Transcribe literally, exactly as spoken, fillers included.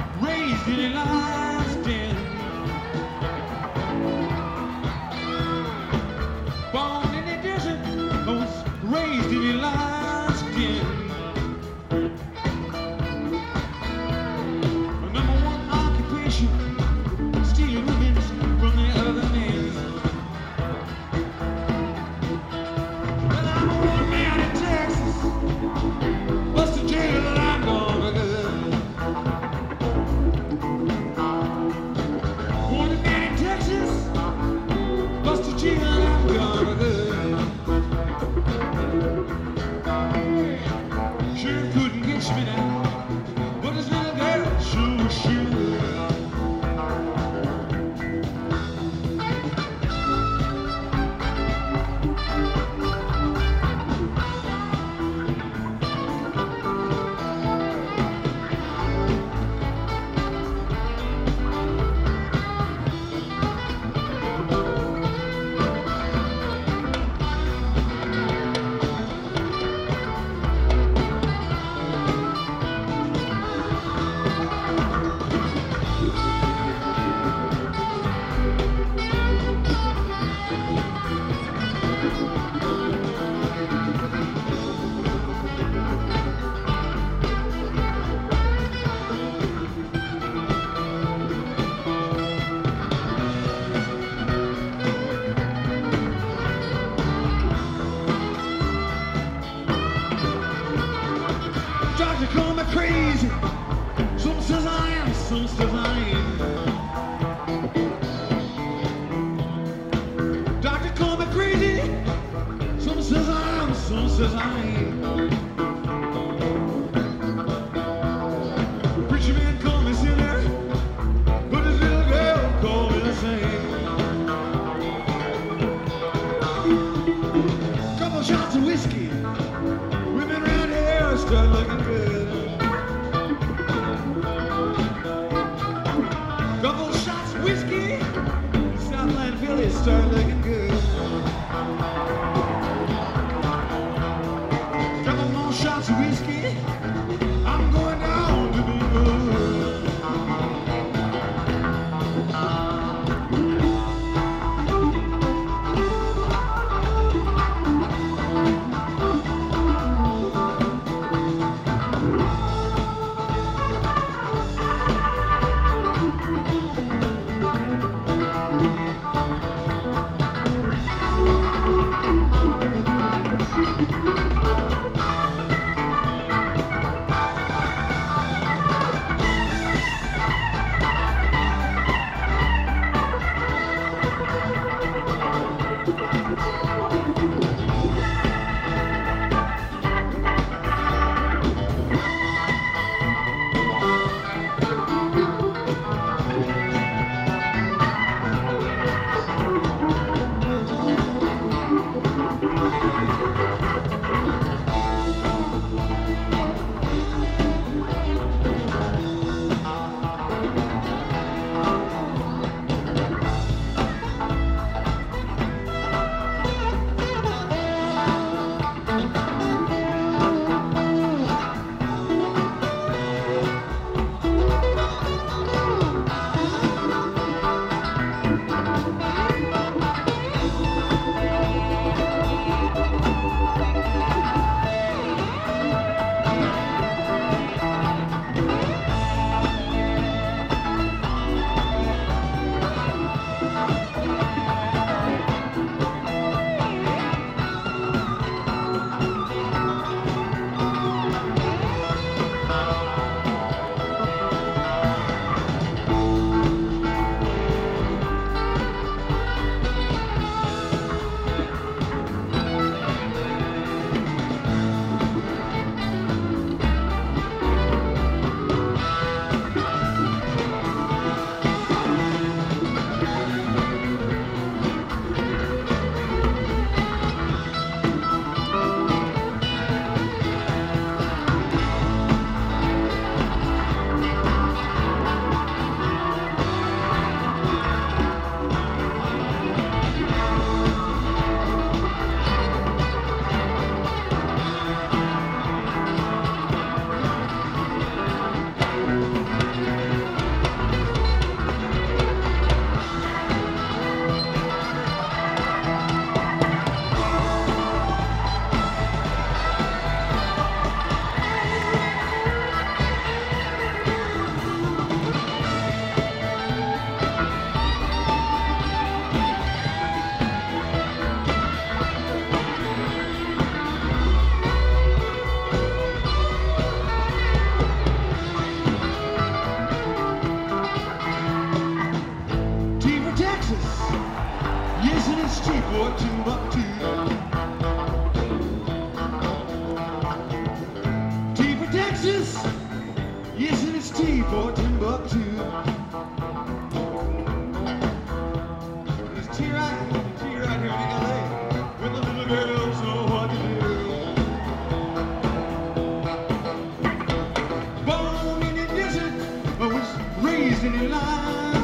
raised in a lion's den. Born in the desert, I was raised in a lion's den. My number one occupation, stealing women from the other men. Well, I'm a one man in Texas, what's the jail that I'm gonna go? One man in Texas, what's the jail that I'm gonna go? Sure couldn't catch me now, but this little girl sure, sure. Doctor call me crazy. Some says I am, some says I ain't. Doctor call me crazy. Some says I am, some says I ain't. Preacher man call me sinner, but this little girl call me the same. Couple shots of whiskey. Women around here start looking good. Couple shots of whiskey, Southland Philly start looking good. for Timbuktu. T for Texas, yes, and it's T for Timbuktu. It's T right, T right here in L A, where the little girls know what to do. Born in the desert, I was raised in the line.